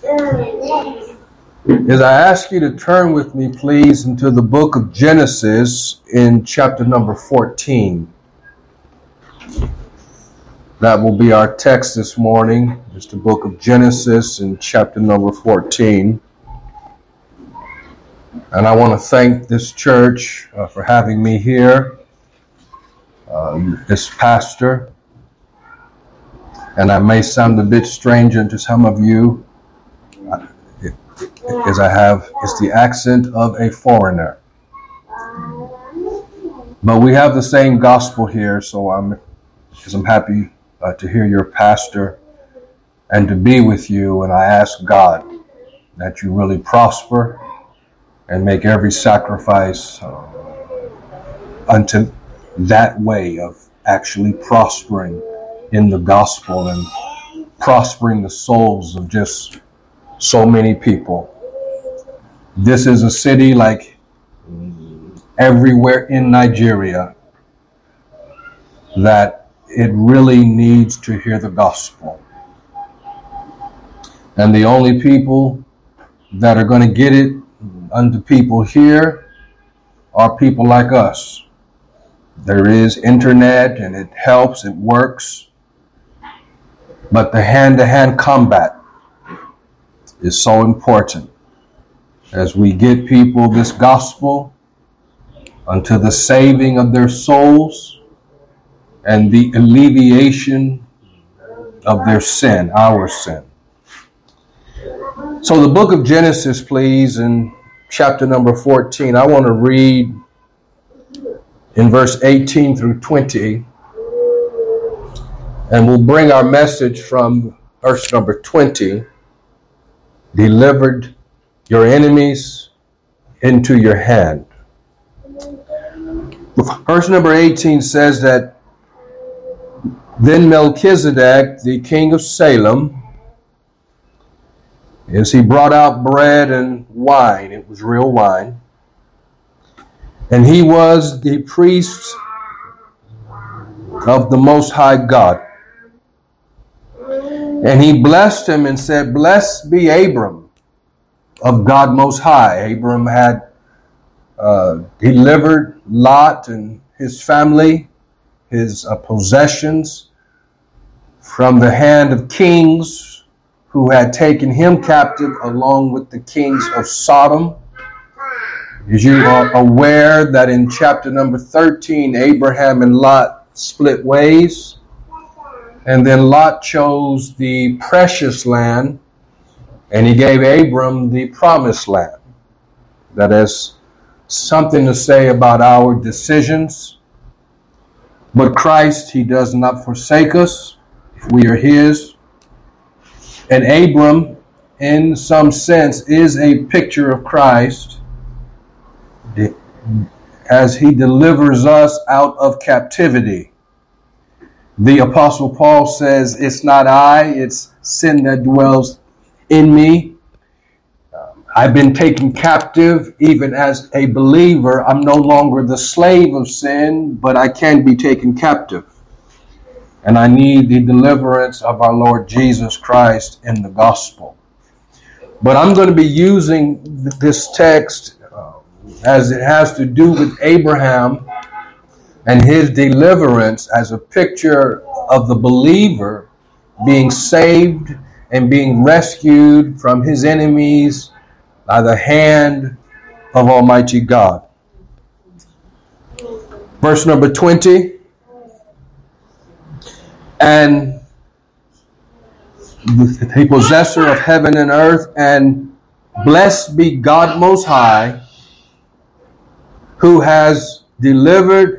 is I ask you to turn with me, please, into the book of Genesis in chapter number 14. That will be our text this morning. It's the book of Genesis in chapter number 14. And I want to thank this church for having me here, this pastor. And I may sound a bit strange to some of you, as it's the accent of a foreigner. But we have the same gospel here, so I'm happy to hear your pastor and to be with you. And I ask God that you really prosper and make every sacrifice unto that way of actually prospering in the gospel and prospering the souls of just so many people. This is a city like everywhere in Nigeria that it really needs to hear the gospel. And the only people that are going to get it unto people here are people like us. There is internet and it helps, it works. But the hand-to-hand combat is so important as we get people this gospel unto the saving of their souls and the alleviation of their sin, our sin. So the book of Genesis, please, in chapter number 14, I want to read in verse 18 through 20, and we'll bring our message from verse number 20, delivered your enemies into your hand. Verse number 18 says that then Melchizedek, the king of Salem, as he brought out bread and wine, it was real wine, and he was the priest of the Most High God. And he blessed him and said, "Blessed be Abram of God Most High." Abram had delivered Lot and his family, his possessions, from the hand of kings who had taken him captive along with the kings of Sodom. As you are aware that in chapter number 13, Abraham and Lot split ways. And then Lot chose the precious land, and he gave Abram the promised land. That has something to say about our decisions. But Christ, he does not forsake us if we are his. And Abram, in some sense, is a picture of Christ as he delivers us out of captivity. The Apostle Paul says, "It's not I, it's sin that dwells in me." I've been taken captive even as a believer. I'm no longer the slave of sin, but I can be taken captive. And I need the deliverance of our Lord Jesus Christ in the gospel. But I'm going to be using this text as it has to do with Abraham and his deliverance as a picture of the believer being saved and being rescued from his enemies by the hand of Almighty God. Verse number 20. And the possessor of heaven and earth, and blessed be God Most High, who has delivered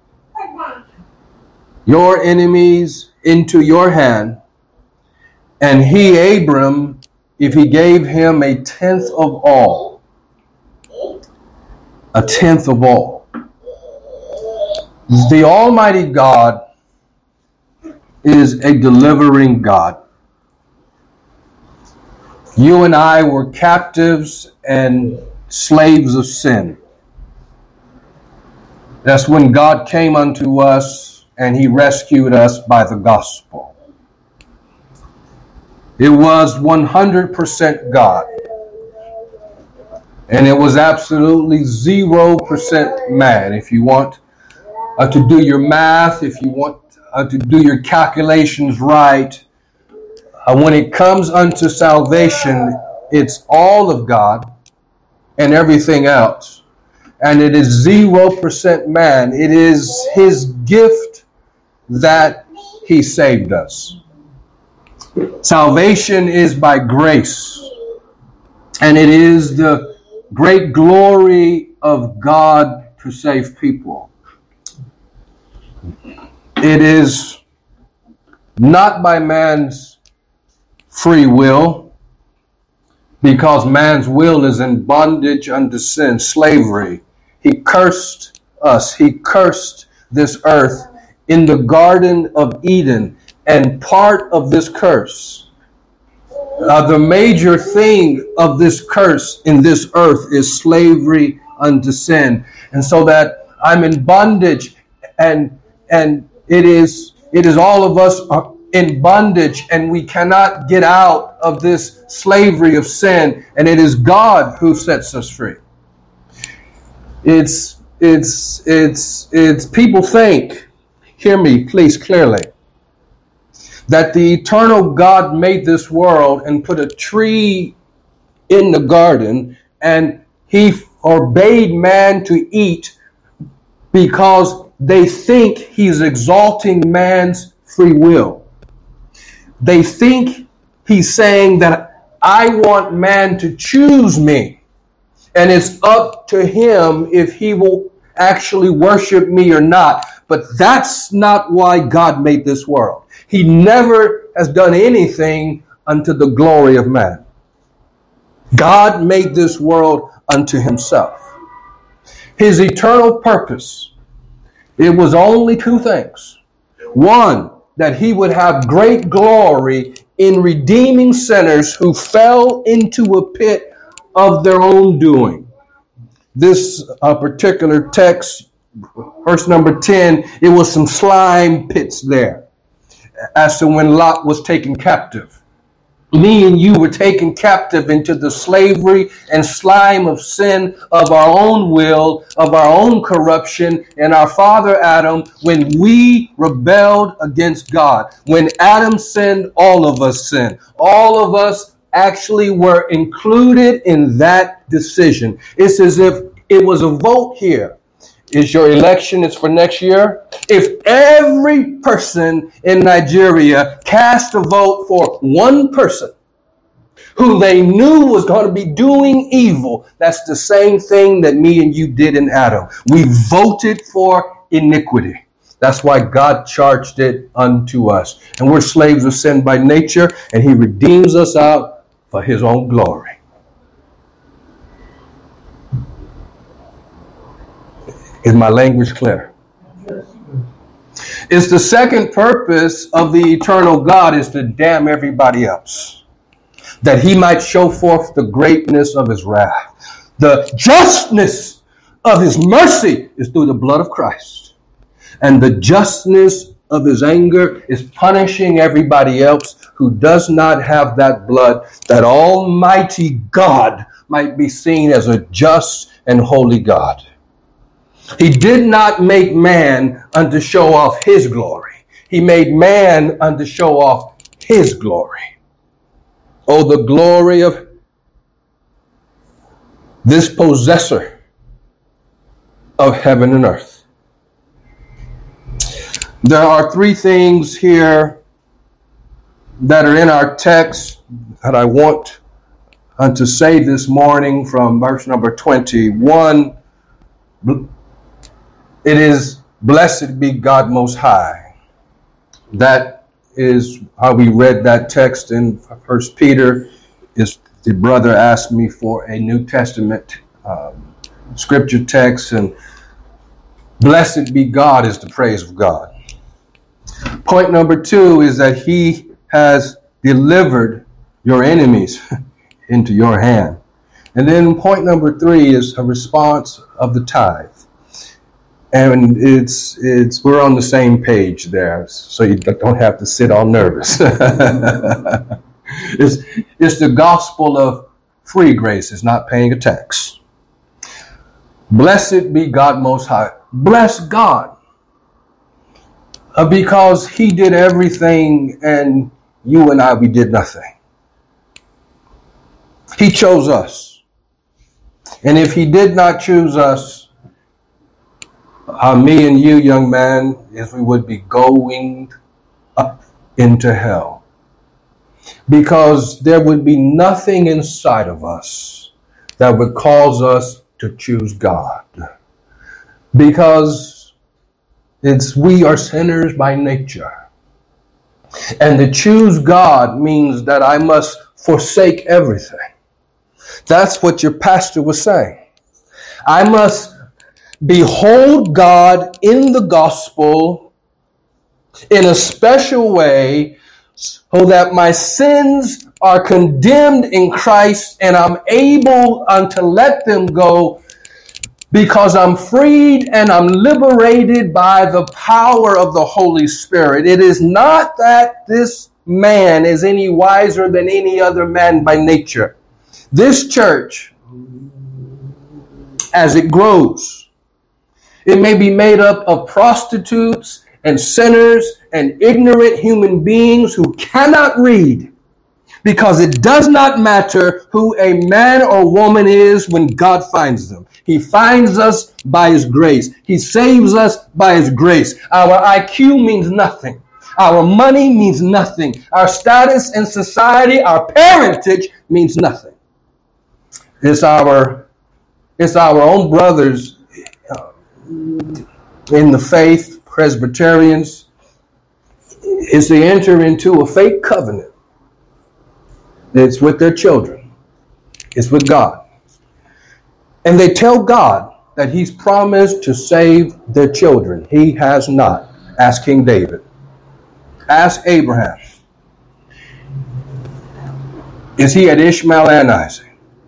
your enemies into your hand. And he, Abram, if he gave him a tenth of all, a tenth of all. The Almighty God is a delivering God. You and I were captives and slaves of sin. That's when God came unto us and he rescued us by the gospel. It was 100% God. And it was absolutely 0% man. If you want to do your math, if you want to do your calculations right, when it comes unto salvation, it's all of God and everything else. And it is 0% man. It is his gift that he saved us. Salvation is by grace. And it is the great glory of God to save people. It is not by man's free will, because man's will is in bondage unto sin, slavery. He cursed us. He cursed this earth in the Garden of Eden. And part of this curse, the major thing of this curse in this earth is slavery unto sin. And so that I'm in bondage, and it is all of us are in bondage, and we cannot get out of this slavery of sin, and it is God who sets us free. It's people think, hear me please clearly, that the eternal God made this world and put a tree in the garden, and he forbade man to eat because they think he's exalting man's free will. They think he's saying that I want man to choose me, and it's up to him if he will actually worship me or not. But that's not why God made this world. He never has done anything unto the glory of man. God made this world unto himself. His eternal purpose, it was only two things. One, that he would have great glory in redeeming sinners who fell into a pit of their own doing. This particular text, verse number 10, it was some slime pits there. As to when Lot was taken captive. Me and you were taken captive into the slavery and slime of sin, of our own will, of our own corruption, and our father Adam, when we rebelled against God. When Adam sinned, all of us sinned. All of us actually were included in that decision. It's as if it was a vote here. Is your election is for next year? If every person in Nigeria cast a vote for one person who they knew was going to be doing evil, that's the same thing that me and you did in Adam. We voted for iniquity. That's why God charged it unto us. And we're slaves of sin by nature, and he redeems us out for his own glory. Is my language clear? It's the second purpose of the eternal God is to damn everybody else, that he might show forth the greatness of his wrath. The justness of his mercy is through the blood of Christ. And the justness of his anger is punishing everybody else who does not have that blood, that Almighty God might be seen as a just and holy God. He did not make man unto show off his glory. He made man unto show off his glory. Oh, the glory of this possessor of heaven and earth. There are three things here that are in our text that I want to say this morning from verse number 21. It is blessed be God Most High. That is how we read that text in 1 Peter. Is the brother asked me for a New Testament scripture text, and blessed be God is the praise of God. Point number 2 is that he has delivered your enemies into your hand. And then point number 3 is a response of the tithe. And it's we're on the same page there, so you don't have to sit all nervous. It's the gospel of free grace. It's not paying a tax. Blessed be God Most High. Bless God. Because he did everything and you and I, we did nothing. He chose us. And if he did not choose us, me and you, young man, is we would be going up into hell. Because there would be nothing inside of us that would cause us to choose God. Because we are sinners by nature. And to choose God means that I must forsake everything. That's what your pastor was saying. I must behold God in the gospel in a special way so that my sins are condemned in Christ and I'm able to let them go because I'm freed and I'm liberated by the power of the Holy Spirit. It is not that this man is any wiser than any other man by nature. This church, as it grows, it may be made up of prostitutes and sinners and ignorant human beings who cannot read, because it does not matter who a man or woman is when God finds them. He finds us by his grace. He saves us by his grace. Our IQ means nothing. Our money means nothing. Our status in society, our parentage means nothing. It's our own brothers in the faith, Presbyterians, is to enter into a fake covenant. It's with their children. It's with God. And they tell God that he's promised to save their children. He has not. Ask King David. Ask Abraham. Is he at Ishmael and Isaac?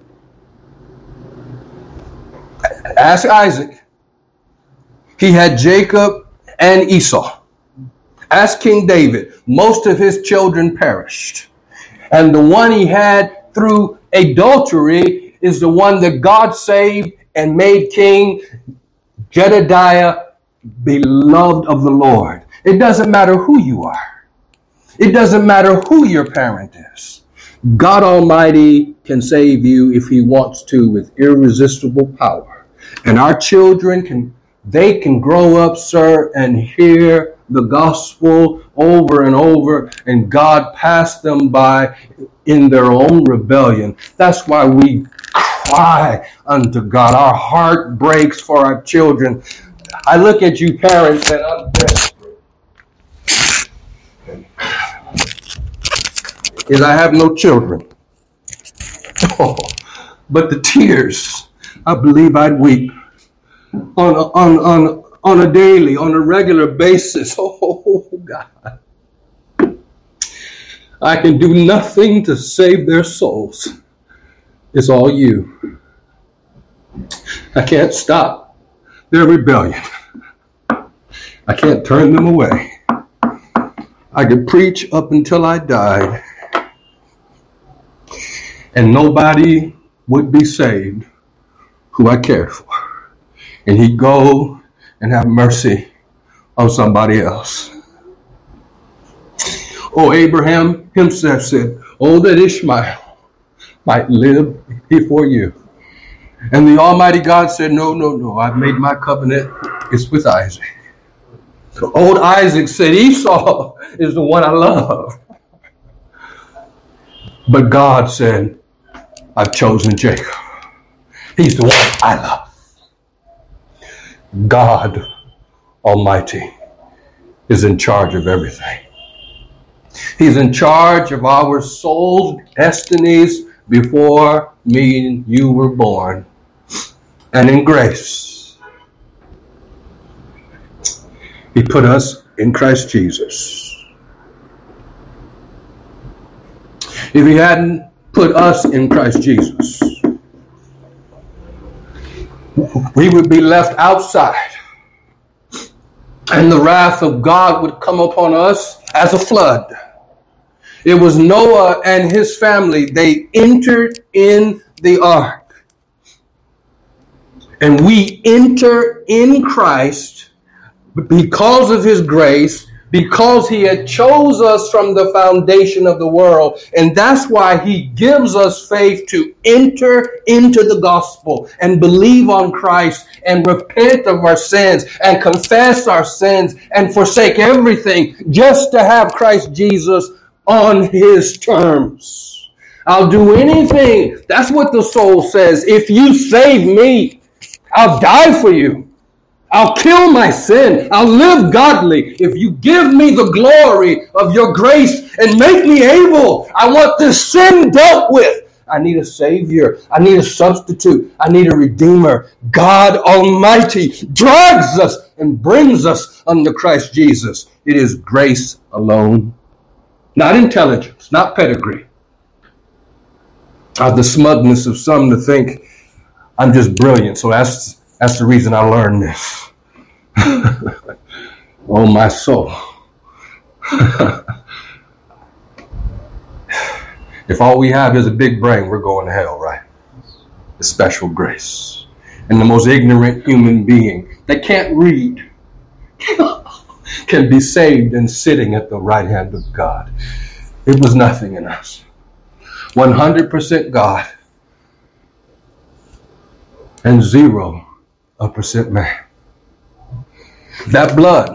Ask Isaac. He had Jacob and Esau. Ask King David. Most of his children perished. And the one he had through adultery is the one that God saved and made king, Jedediah, beloved of the Lord. It doesn't matter who you are. It doesn't matter who your parent is. God Almighty can save you if he wants to with irresistible power. And our children can grow up, sir, and hear the gospel over and over, and God passed them by in their own rebellion. That's why we cry unto God. Our heart breaks for our children. I look at you parents and I'm desperate. Is I have no children. Oh, but the tears, I believe I'd weep on a daily, on a regular basis. Oh, God. I can do nothing to save their souls. It's all you. I can't stop their rebellion. I can't turn them away. I could preach up until I died, and nobody would be saved who I cared for. And he'd go and have mercy on somebody else. Oh, Abraham himself said, oh, that Ishmael might live before you. And the Almighty God said, no, I've made my covenant. It's with Isaac. So old Isaac said, Esau is the one I love. But God said, I've chosen Jacob. He's the one I love. God Almighty is in charge of everything. He's in charge of our soul's destinies before me and you were born. And in grace, he put us in Christ Jesus. If he hadn't put us in Christ Jesus, we would be left outside. And the wrath of God would come upon us as a flood. It was Noah and his family. They entered in the ark. And we enter in Christ because of his grace, because he had chose us from the foundation of the world. And that's why he gives us faith to enter into the gospel and believe on Christ and repent of our sins and confess our sins and forsake everything just to have Christ Jesus on his terms. I'll do anything. That's what the soul says. If you save me, I'll die for you. I'll kill my sin. I'll live godly. If you give me the glory of your grace and make me able, I want this sin dealt with. I need a savior. I need a substitute. I need a redeemer. God Almighty drags us and brings us unto Christ Jesus. It is grace alone, not intelligence, not pedigree. The smugness of some to think I'm just brilliant, so that's the reason I learned this. Oh, my soul. If all we have is a big brain, we're going to hell, right? The special grace. And the most ignorant human being that can't read can be saved and sitting at the right hand of God. It was nothing in us. 100% God and 0% man. That blood,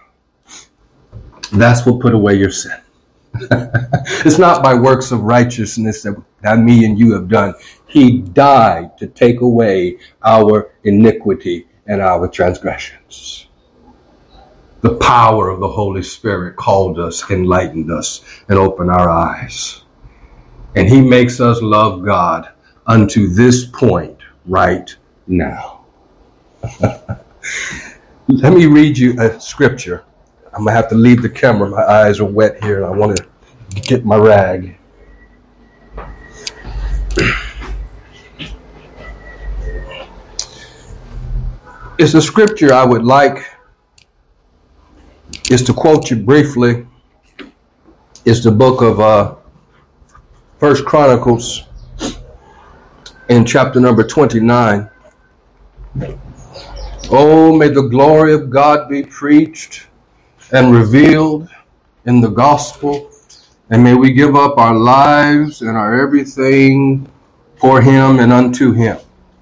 that's what put away your sin. It's not by works of righteousness that me and you have done. He died to take away our iniquity and our transgressions. The power of the Holy Spirit called us, enlightened us, and opened our eyes. And he makes us love God unto this point right now. Let me read you a scripture. I'm going to have to leave the camera. My eyes are wet here and I want to get my rag. It's a scripture I would like is to quote you briefly. It's the book of 1 Chronicles in chapter number 29. Oh, may the glory of God be preached and revealed in the gospel. And may we give up our lives and our everything for him and unto him.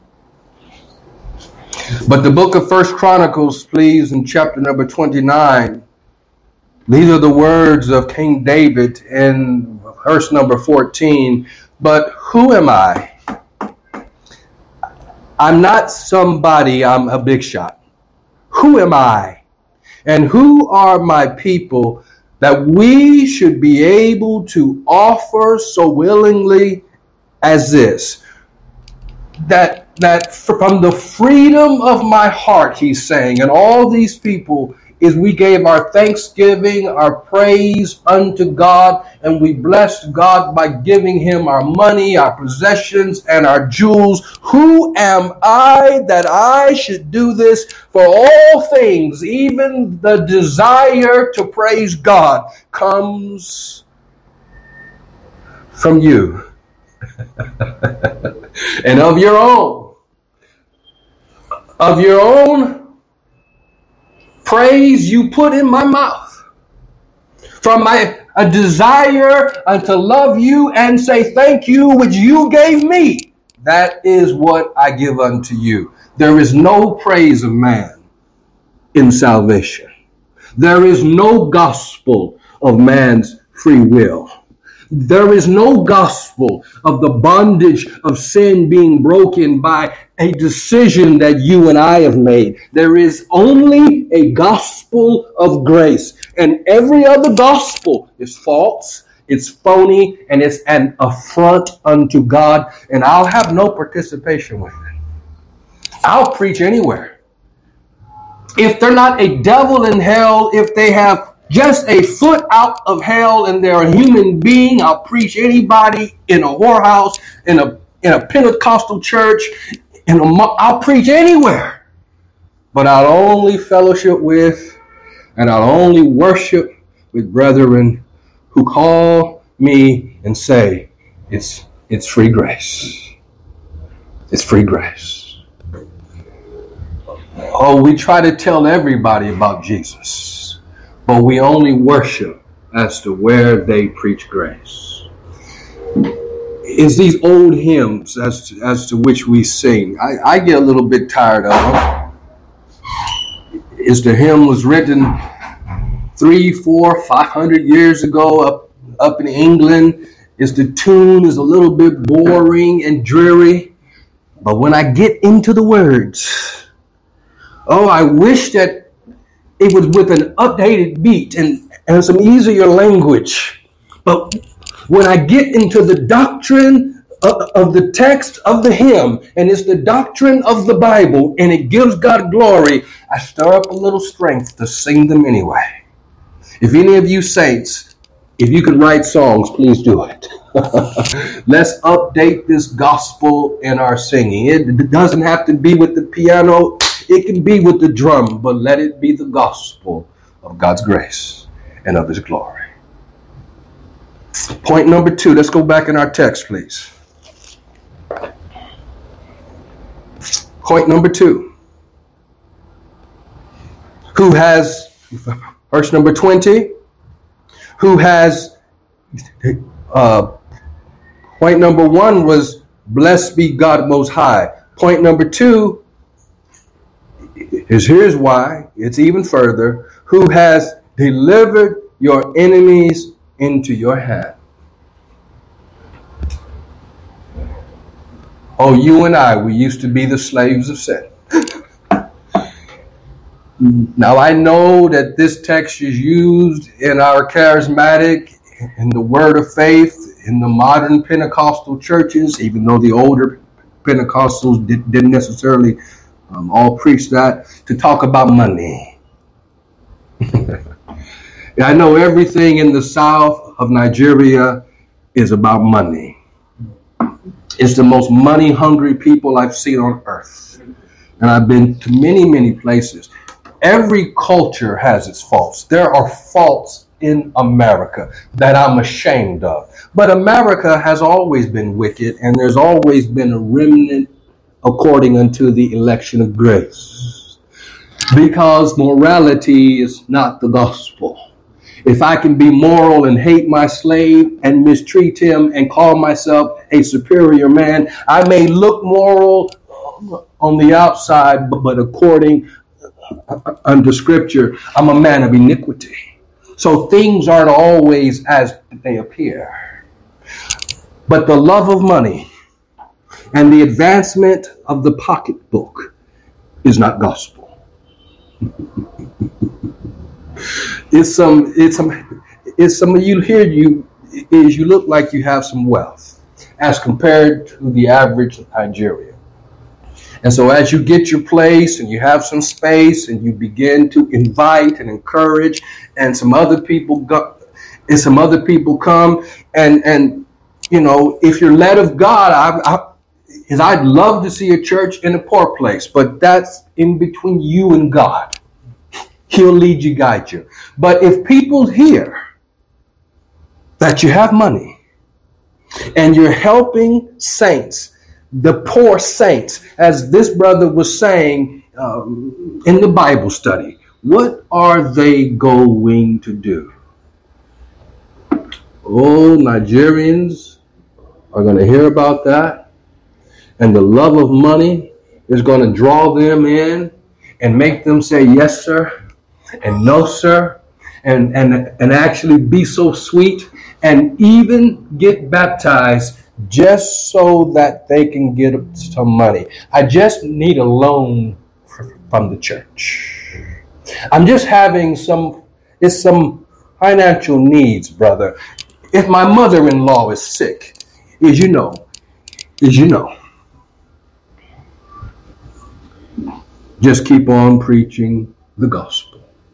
But the book of 1 Chronicles, please, in chapter number 29, these are the words of King David in verse number 14. But who am I? I'm not somebody, I'm a big shot. Who am I? And who are my people that we should be able to offer so willingly as this? That from the freedom of my heart, he's saying, and all these people, is we gave our thanksgiving, our praise unto God, and we blessed God by giving him our money, our possessions, and our jewels. Who am I that I should do this? For all things, even the desire to praise God, comes from you. And of your own praise you put in my mouth. From a desire to love you and say thank you, which you gave me. That is what I give unto you. There is no praise of man in salvation. There is no gospel of man's free will. There is no gospel of the bondage of sin being broken by a decision that you and I have made. There is only a gospel of grace. And every other gospel is false, it's phony, and it's an affront unto God. And I'll have no participation with it. I'll preach anywhere. If they're not a devil in hell, if they have just a foot out of hell and they're a human being, I'll preach anybody in a whorehouse, in a Pentecostal church, I'll preach anywhere. But I'll only fellowship with and I'll only worship with brethren who call me and say, it's free grace. It's free grace. Oh, we try to tell everybody about Jesus, but we only worship as to where they preach grace. It's these old hymns as to which we sing. I get a little bit tired of them. Is the hymn was written 300, 400, 500 years ago up in England. Is the tune is a little bit boring and dreary. But when I get into the words, oh, I wish that it was with an updated beat and some easier language. But when I get into the doctrine of the text of the hymn, and it's the doctrine of the Bible, and it gives God glory, I stir up a little strength to sing them anyway. If any of you saints, if you could write songs, please do it. Let's update this gospel in our singing. It doesn't have to be with the piano. It can be with the drum, but let it be the gospel of God's grace and of his glory. Point number 2. Let's go back in our text, please. Point number 2. Who has, verse number 20, who has, point number 1 was, blessed be God Most High. Point number 2 is, here's why, it's even further, who has delivered your enemies into your hand. Oh, you and I, we used to be the slaves of sin. Now, I know that this text is used in our charismatic, in the word of faith, in the modern Pentecostal churches, even though the older Pentecostals didn't necessarily all preach that, to talk about money. I know everything in the south of Nigeria is about money. It's the most money-hungry people I've seen on earth. And I've been to many, many places. Every culture has its faults. There are faults in America that I'm ashamed of. But America has always been wicked, and there's always been a remnant according unto the election of grace. Because morality is not the gospel. If I can be moral and hate my slave and mistreat him and call myself a superior man, I may look moral on the outside, but according under Scripture, I'm a man of iniquity. So things aren't always as they appear. But the love of money and the advancement of the pocketbook is not gospel. It's some of you here, you look like you have some wealth as compared to the average Nigerian. And so as you get your place and you have some space and you begin to invite and encourage, and some other people come, and you know, if you're led of God, I'd love to see a church in a poor place, but that's in between you and God. He'll lead you, guide you. But if people hear that you have money and you're helping saints, the poor saints, as this brother was saying in the Bible study, what are they going to do? Oh, Nigerians are going to hear about that, and the love of money is going to draw them in and make them say, yes, sir, and no, sir, and actually be so sweet and even get baptized just so that they can get some money. I just need a loan from the church. I'm just having some financial needs, brother. If my mother-in-law is sick, as you know, just keep on preaching the gospel.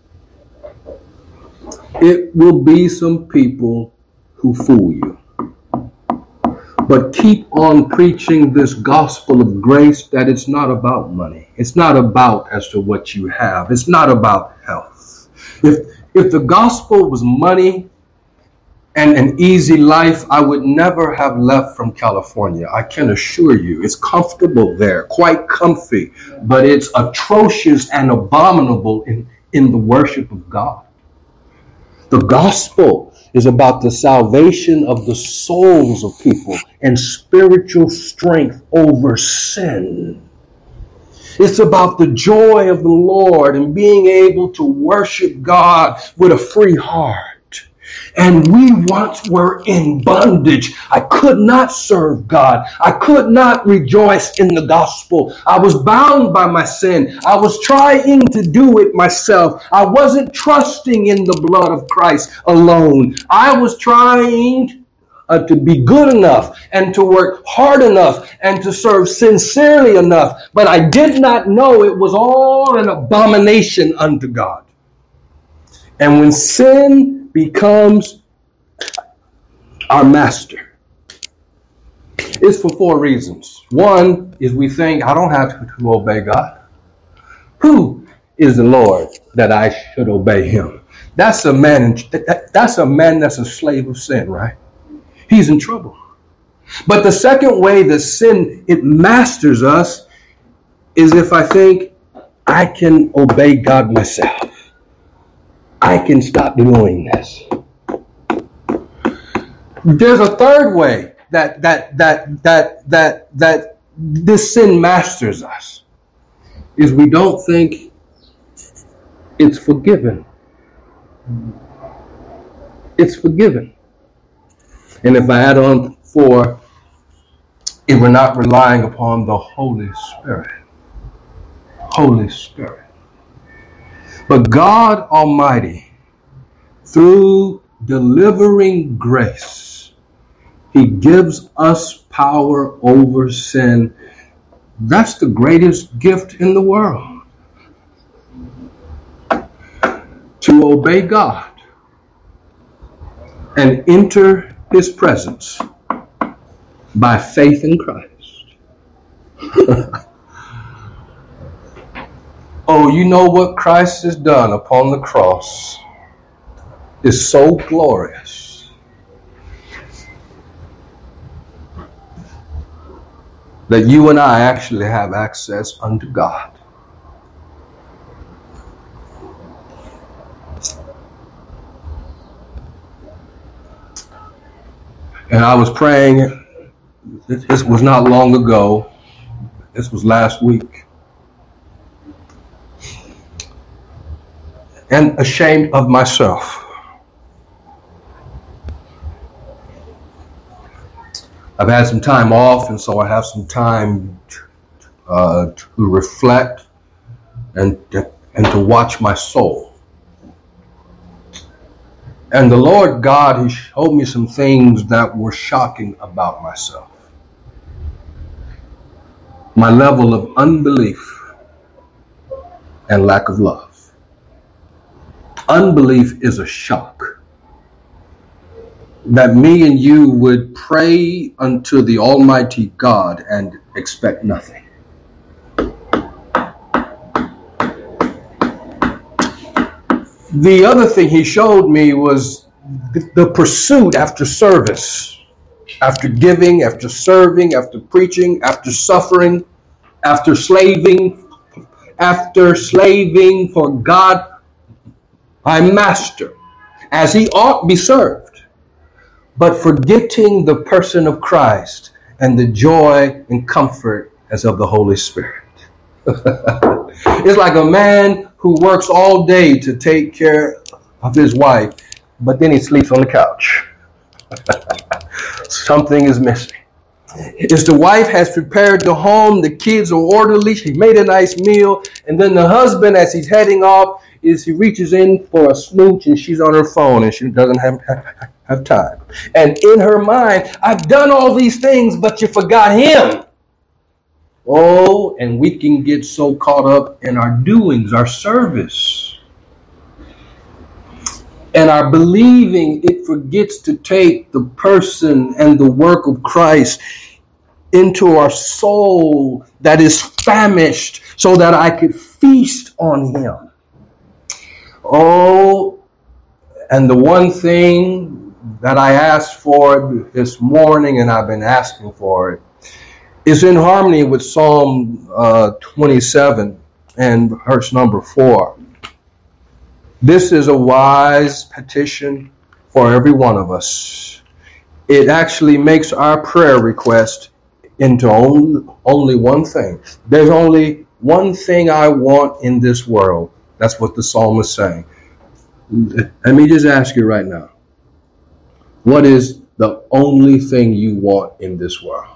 It will be some people who fool you. But keep on preaching this gospel of grace, that it's not about money. It's not about as to what you have. It's not about health. If the gospel was money and an easy life, I would never have left from California. I can assure you, it's comfortable there, quite comfy, but it's atrocious and abominable in the worship of God. The gospel is about the salvation of the souls of people and spiritual strength over sin. It's about the joy of the Lord and being able to worship God with a free heart. And we once were in bondage. I could not serve God. I could not rejoice in the gospel. I was bound by my sin. I was trying to do it myself. I wasn't trusting in the blood of Christ alone. I was trying to be good enough and to work hard enough and to serve sincerely enough. But I did not know it was all an abomination unto God. And when sin becomes our master, it's for 4 reasons. One is we think, I don't have to obey God. Who is the Lord that I should obey him? That's a man that's a slave of sin, right? He's in trouble. But the second way that sin, it masters us, is if I think I can obey God myself. I can stop doing this. There's a third way that this sin masters us, is we don't think it's forgiven. It's forgiven. And if I add on 4, if we're not relying upon the Holy Spirit. Holy Spirit. But God Almighty, through delivering grace, he gives us power over sin. That's the greatest gift in the world. To obey God and enter his presence by faith in Christ. Oh, you know what Christ has done upon the cross is so glorious that you and I actually have access unto God. And I was praying, this was not long ago, this was last week, and ashamed of myself. I've had some time off, and so I have some time to reflect and to watch my soul. And the Lord God, he showed me some things that were shocking about myself. My level of unbelief and lack of love. Unbelief is a shock. That me and you would pray unto the Almighty God and expect nothing. The other thing he showed me was the pursuit after service, after giving, after serving, after preaching, after suffering, after slaving for God, my master, as he ought be served, but forgetting the person of Christ and the joy and comfort as of the Holy Spirit. It's like a man who works all day to take care of his wife, but then he sleeps on the couch. Something is missing. It's the wife has prepared the home, the kids are orderly, she made a nice meal, and then the husband, as he's heading off, he reaches in for a smooch and she's on her phone and she doesn't have time. And in her mind, I've done all these things, but you forgot him. Oh, and we can get so caught up in our doings, our service, and our believing, it forgets to take the person and the work of Christ into our soul that is famished so that I could feast on him. Oh, and the one thing that I asked for this morning, and I've been asking for it, is in harmony with Psalm 27 and verse number 4. This is a wise petition for every one of us. It actually makes our prayer request into only one thing. There's only one thing I want in this world. That's what the psalmist is saying. Let me just ask you right now. What is the only thing you want in this world?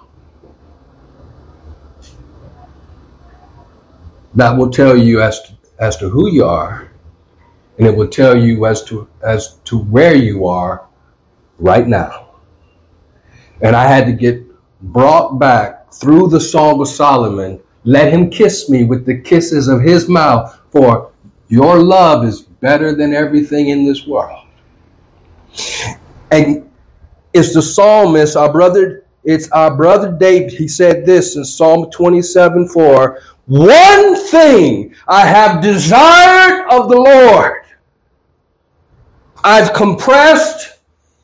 That will tell you as to who you are, and it will tell you as to where you are right now. And I had to get brought back through the Song of Solomon. Let him kiss me with the kisses of his mouth, for your love is better than everything in this world. And it's the psalmist, it's our brother David. He said this in Psalm 27:4. One thing I have desired of the Lord. I've compressed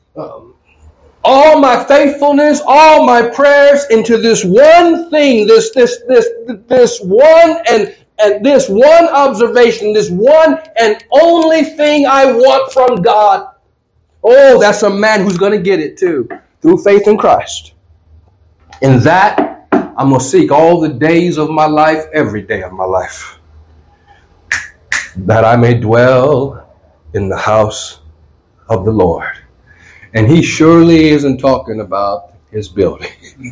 all my faithfulness, all my prayers into this one thing, this one and this one observation, this one and only thing I want from God. Oh, that's a man who's going to get it too, through faith in Christ. In that, I'm going to seek all the days of my life, every day of my life, that I may dwell in the house of the Lord. And he surely isn't talking about his building.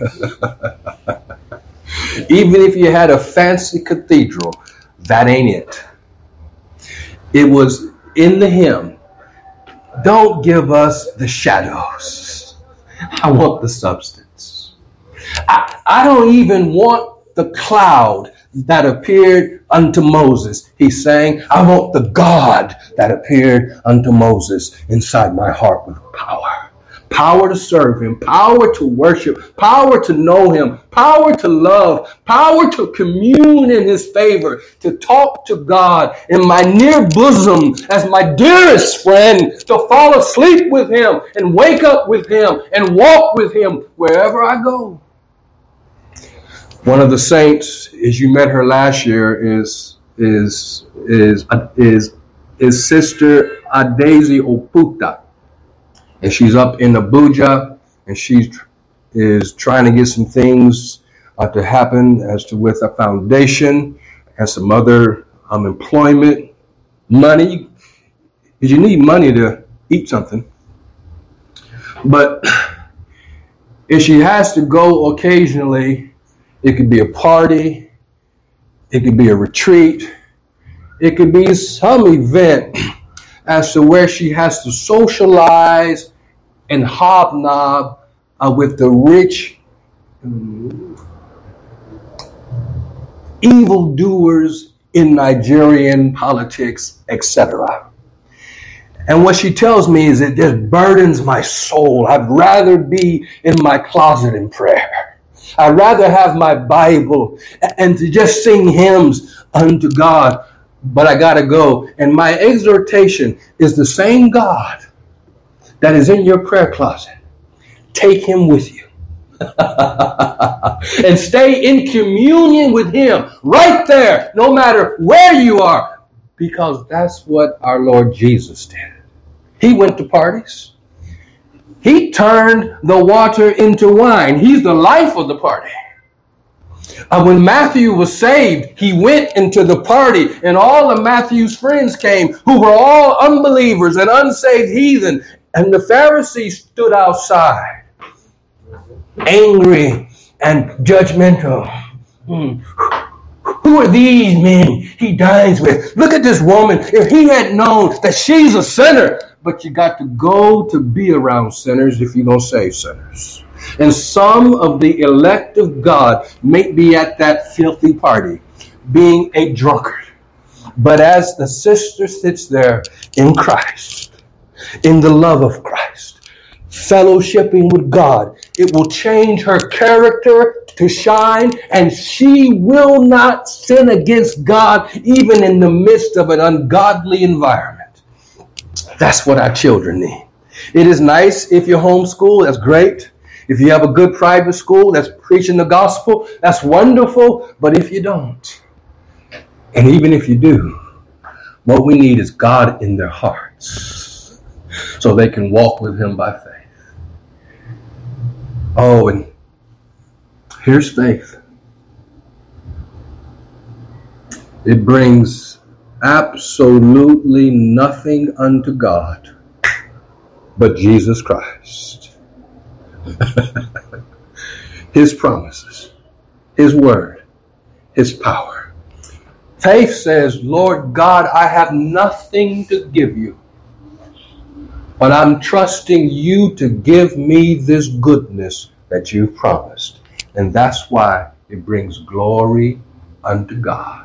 Even if you had a fancy cathedral, that ain't it. It was in the hymn, don't give us the shadows. I want the substance. I don't even want the cloud that appeared unto Moses. He's saying, I want the God that appeared unto Moses inside my heart with power. Power to serve him, power to worship, power to know him, power to love, power to commune in his favor, to talk to God in my near bosom as my dearest friend, to fall asleep with him and wake up with him and walk with him wherever I go. One of the saints, as you met her last year, is Sister Adesi Oputa. And she's up in Abuja, and she is trying to get some things to happen as to with a foundation and some other employment money, because you need money to eat something. But if she has to go occasionally, it could be a party, it could be a retreat, it could be some event as to where she has to socialize and hobnob with the rich evildoers in Nigerian politics, etc. And what she tells me is it just burdens my soul. I'd rather be in my closet in prayer. I'd rather have my Bible and to just sing hymns unto God. But I got to go. And my exhortation is the same God that is in your prayer closet. Take him with you. And stay in communion with him right there, no matter where you are. Because that's what our Lord Jesus did. He went to parties. He turned the water into wine. He's the life of the party. When Matthew was saved, he went into the party, and all of Matthew's friends came, who were all unbelievers and unsaved heathen. And the Pharisees stood outside, angry and judgmental. Who are these men he dines with? Look at this woman. If he had known that she's a sinner. But you got to go to be around sinners if you're going to save sinners. And some of the elect of God may be at that filthy party, being a drunkard. But as the sister sits there in Christ, in the love of Christ, fellowshipping with God, it will change her character to shine, and she will not sin against God even in the midst of an ungodly environment. That's what our children need. It is nice if you homeschool, that's great. If you have a good private school that's preaching the gospel, that's wonderful. But if you don't, and even if you do, what we need is God in their hearts so they can walk with him by faith. Oh, and here's faith. It brings absolutely nothing unto God but Jesus Christ. His promises, his word, his power. Faith says, Lord God, I have nothing to give you, but I'm trusting you to give me this goodness that you've promised. And that's why it brings glory unto God.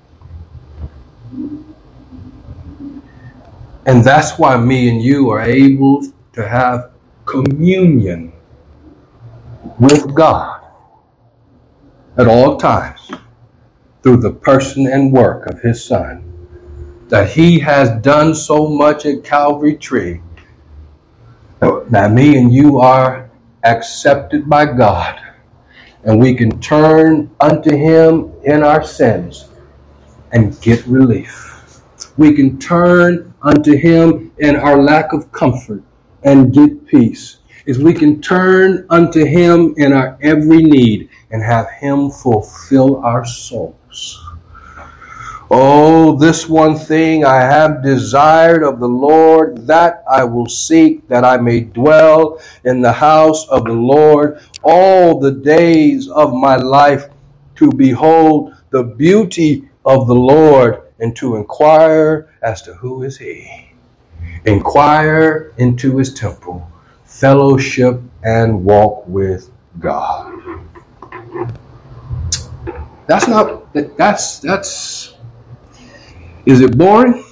And that's why me and you are able to have communion with God at all times through the person and work of his Son. That he has done so much at Calvary Tree that me and you are accepted by God, and we can turn unto him in our sins and get relief. We can turn unto him in our lack of comfort and get peace. Is we can turn unto him in our every need and have him fulfill our souls. Oh, this one thing I have desired of the Lord, that I will seek, that I may dwell in the house of the Lord all the days of my life, to behold the beauty of the Lord and to inquire as to who is he. Inquire into his temple, fellowship and walk with God. That's is it boring?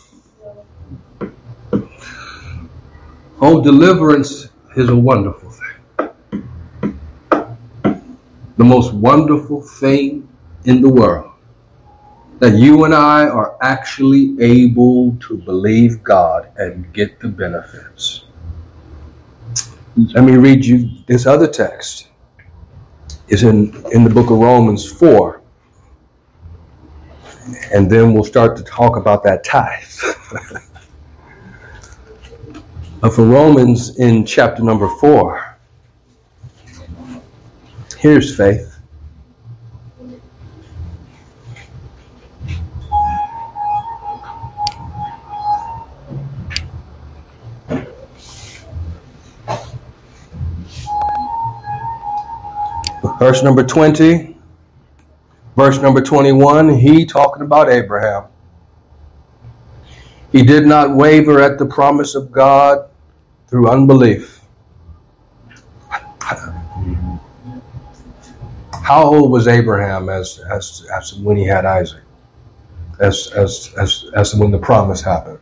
Oh, deliverance is a wonderful thing. The most wonderful thing in the world. That you and I are actually able to believe God and get the benefits. Let me read you this other text. It's in the book of Romans 4. And then we'll start to talk about that tithe. For Romans in chapter number 4. Here's faith. Verse number 20. Verse number 21, he talking about Abraham. He did not waver at the promise of God through unbelief. How old was Abraham as when he had Isaac? As when the promise happened?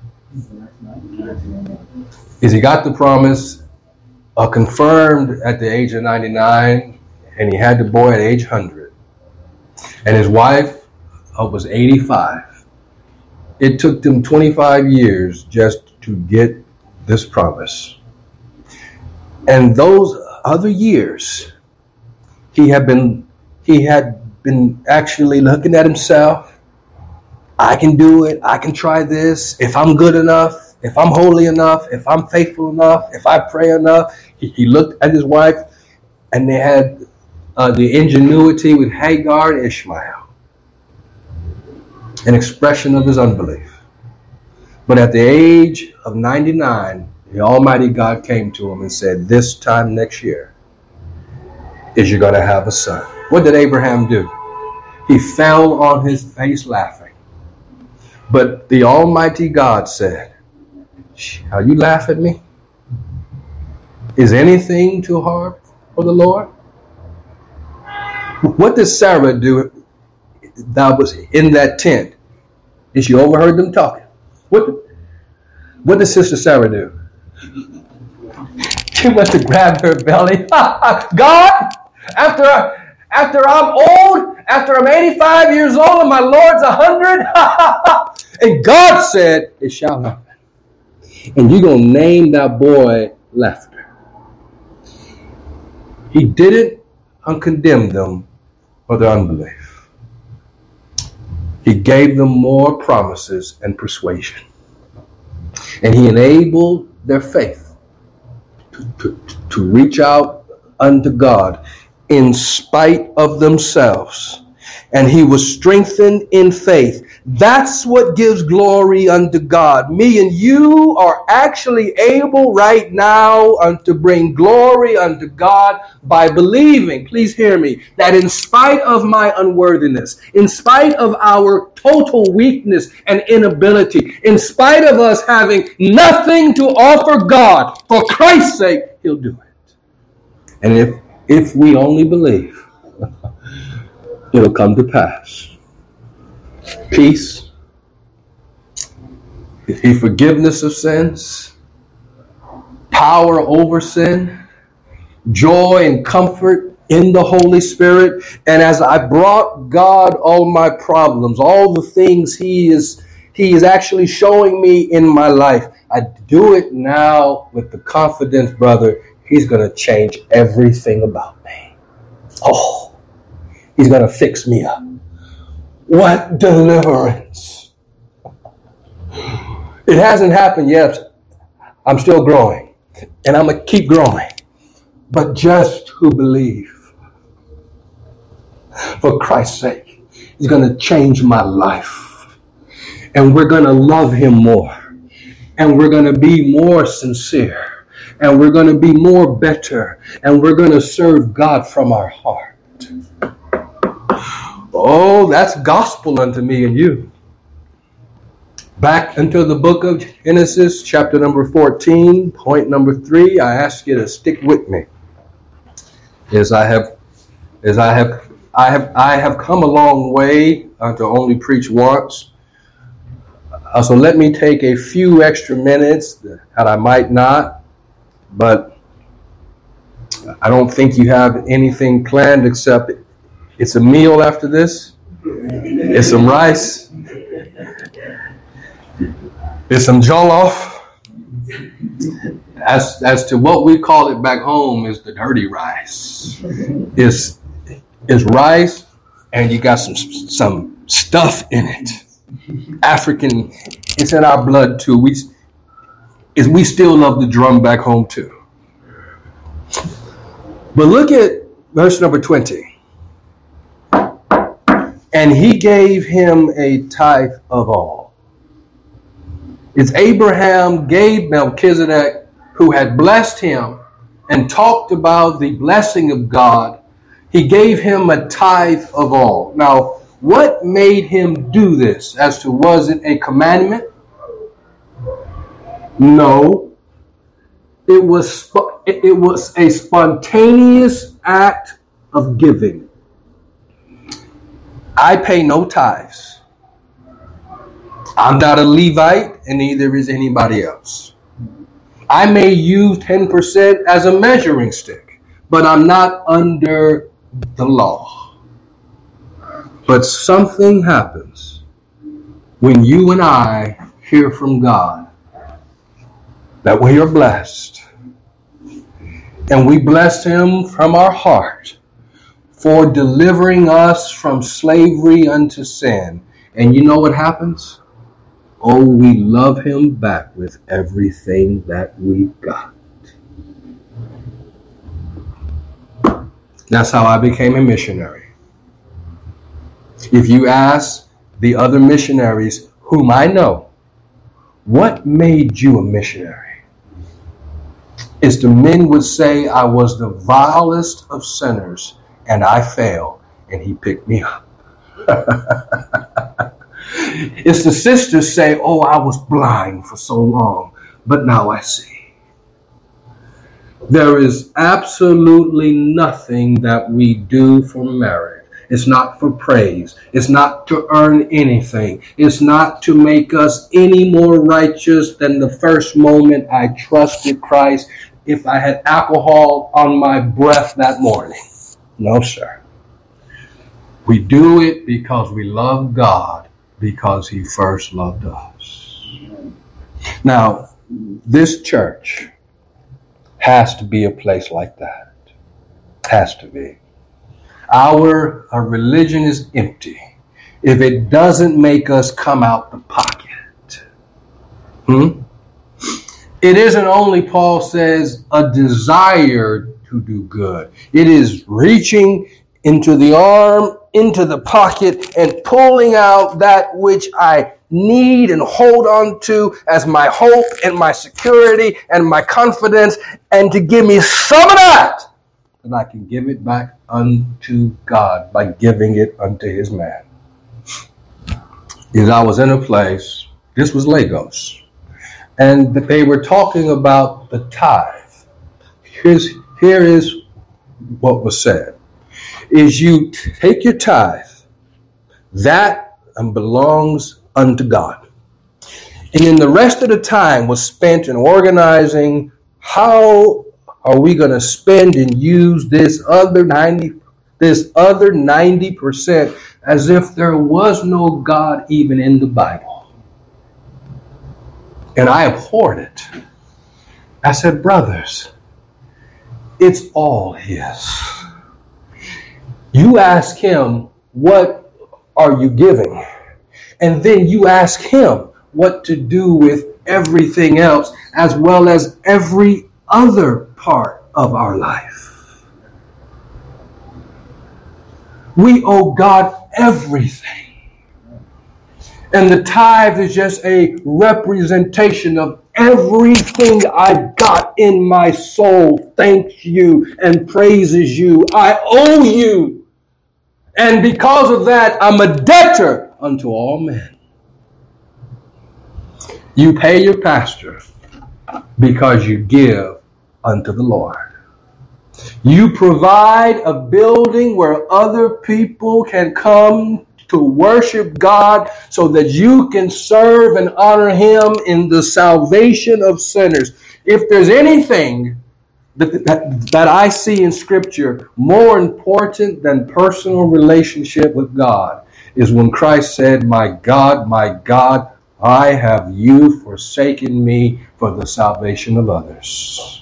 Is he got the promise confirmed at the age of 99, and he had the boy at age 100. And his wife was 85. It took them 25 years just to get this promise. And those other years, he had been actually looking at himself. I can do it. I can try this. If I'm good enough, if I'm holy enough, if I'm faithful enough, if I pray enough. He looked at his wife, and they had the ingenuity with Hagar and Ishmael, an expression of his unbelief. But at the age of 99, the Almighty God came to him and said, this time next year is you're going to have a son. What did Abraham do? He fell on his face laughing. But the Almighty God said, "How you laugh at me? Is anything too hard for the Lord?" What did Sarah do that was in that tent? And she overheard them talking. What did Sister Sarah do? She went to grab her belly. God, after I'm old, after I'm 85 years old and my Lord's 100, and God said, it shall happen. And you're going to name that boy laughter. He didn't condemn them for their unbelief. He gave them more promises and persuasion. And he enabled their faith to reach out unto God in spite of themselves. And he was strengthened in faith. That's what gives glory unto God. Me and you are actually able right now to bring glory unto God by believing, please hear me, that in spite of my unworthiness, in spite of our total weakness and inability, in spite of us having nothing to offer God, for Christ's sake, he'll do it. And if we only believe, it'll come to pass. Peace, forgiveness of sins, power over sin, joy and comfort in the Holy Spirit. And as I brought God all my problems, all the things He is actually showing me in my life, I do it now with the confidence, brother, He's going to change everything about me. Oh, He's going to fix me up. What deliverance. It hasn't happened yet. I'm still growing. And I'm going to keep growing. But just who believe, for Christ's sake, He's going to change my life. And we're going to love Him more. And we're going to be more sincere. And we're going to be more better. And we're going to serve God from our heart. Oh, that's gospel unto me and you. Back into the book of Genesis, chapter number 14, point number 3. I ask you to stick with me. As I have come a long way to only preach once. So let me take a few extra minutes that I might not, but I don't think you have anything planned except it's a meal after this. It's some rice. It's some jollof. As to what we call it back home is the dirty rice. It's rice and you got some stuff in it. African, it's in our blood too. We still love the drum back home too. But look at verse number 20. And he gave him a tithe of all. It's Abraham gave Melchizedek, who had blessed him and talked about the blessing of God. He gave him a tithe of all. Now, what made him do this? As to, was it a commandment? No. It was a spontaneous act of giving. I pay no tithes. I'm not a Levite, and neither is anybody else. I may use 10% as a measuring stick, but I'm not under the law. But something happens when you and I hear from God that we are blessed, and we bless Him from our heart for delivering us from slavery unto sin. And you know what happens? Oh, we love Him back with everything that we've got. That's how I became a missionary. If you ask the other missionaries whom I know, what made you a missionary? It's the men would say, I was the vilest of sinners and I failed and He picked me up. It's the sisters say, oh, I was blind for so long, but now I see. There is absolutely nothing that we do for merit. It's not for praise. It's not to earn anything. It's not to make us any more righteous than the first moment I trusted Christ if I had alcohol on my breath that morning. No, sir. We do it because we love God, because He first loved us. Now, This church has to be a place like that. Has to be. Our religion is empty if it doesn't make us come out the pocket. It isn't only, Paul says, a desire to do good. It is reaching into the arm, into the pocket, and pulling out that which I need and hold on to as my hope and my security and my confidence, and to give me some of that, and I can give it back unto God by giving it unto his man. As I was in a place, this was Lagos, and they were talking about the tithe. Here is what was said, is you take your tithe, that belongs unto God. And then the rest of the time was spent in organizing how are we going to spend and use this other 90% as if there was no God even in the Bible. And I abhorred it. I said, brothers, it's all his. You ask him, what are you giving? And then you ask him what to do with everything else, as well as every other part of our life. We owe God everything. And the tithe is just a representation of everything I've got in my soul. Thanks you and praises you. I owe you. And because of that, I'm a debtor unto all men. You pay your pastor because you give unto the Lord. You provide a building where other people can come to worship God so that you can serve and honor him in the salvation of sinners. If there's anything that I see in Scripture more important than personal relationship with God, is when Christ said, my God, why have you forsaken me for the salvation of others?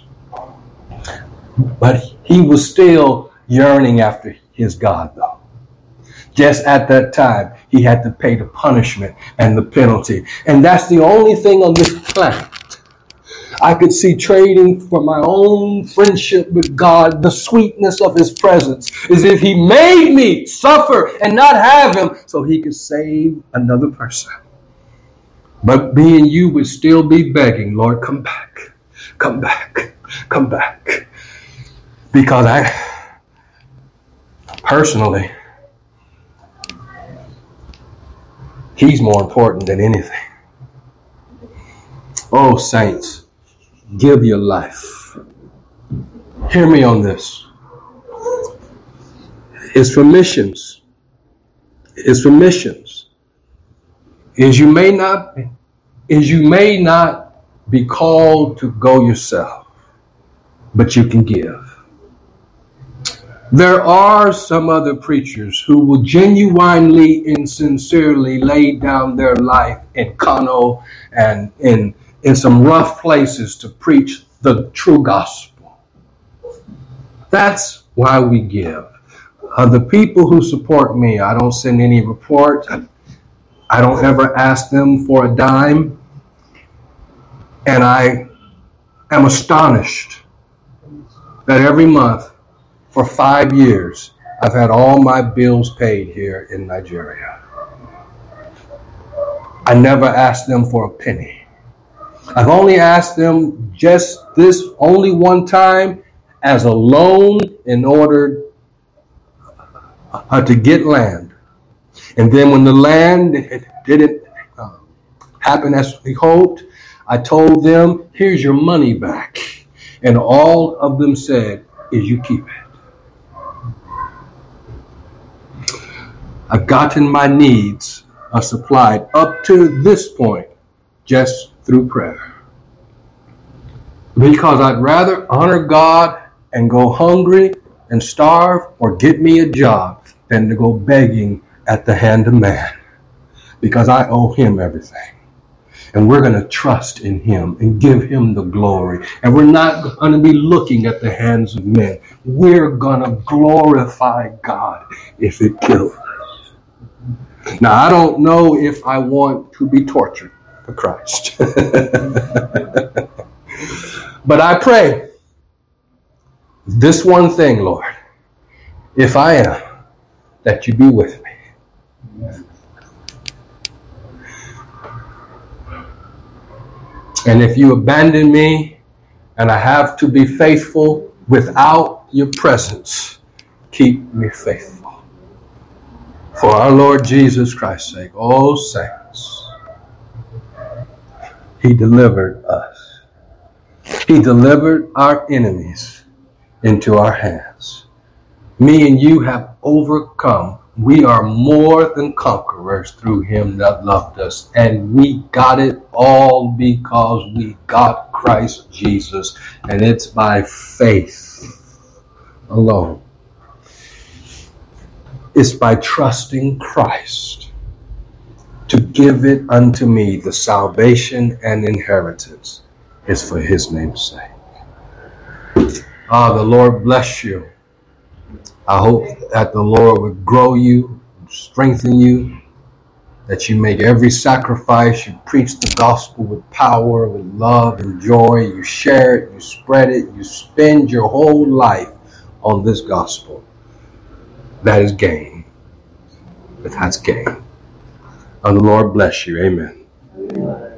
But he was still yearning after his God, though. Just at that time, he had to pay the punishment and the penalty. And that's the only thing on this planet I could see trading for my own friendship with God, the sweetness of his presence, is if he made me suffer and not have him so he could save another person. But me and you would still be begging, Lord, come back, come back, come back. Because I, personally, he's more important than anything. Oh, saints, give your life. Hear me on this. It's for missions. It's for missions. Is you may not be called to go yourself, but you can give. There are some other preachers who will genuinely and sincerely lay down their life in Kano and in some rough places to preach the true gospel. That's why we give. The people who support me, I don't send any report. I don't ever ask them for a dime. And I am astonished that every month for 5 years, I've had all my bills paid here in Nigeria. I never asked them for a penny. I've only asked them just this only one time as a loan in order to get land. And then when the land didn't happen as we hoped, I told them, here's your money back. And all of them said, is you keep it. I've gotten my needs supplied up to this point just through prayer. Because I'd rather honor God and go hungry and starve or get me a job than to go begging at the hand of man. Because I owe him everything. And we're going to trust in him and give him the glory. And we're not going to be looking at the hands of men. We're going to glorify God if it kills us. Now, I don't know if I want to be tortured for Christ. But I pray this one thing, Lord, if I am, that you be with me. And if you abandon me and I have to be faithful without your presence, keep me faithful. For our Lord Jesus Christ's sake, oh saints, he delivered us. He delivered our enemies into our hands. Me and you have overcome. We are more than conquerors through him that loved us. And we got it all because we got Christ Jesus. And it's by faith alone. It's by trusting Christ to give it unto me. The salvation and inheritance is for his name's sake. The Lord bless you. I hope that the Lord would grow you, strengthen you, that you make every sacrifice, you preach the gospel with power, with love and joy, you share it, you spread it, you spend your whole life on this gospel. That is gain. That's gain. And the Lord bless you. Amen.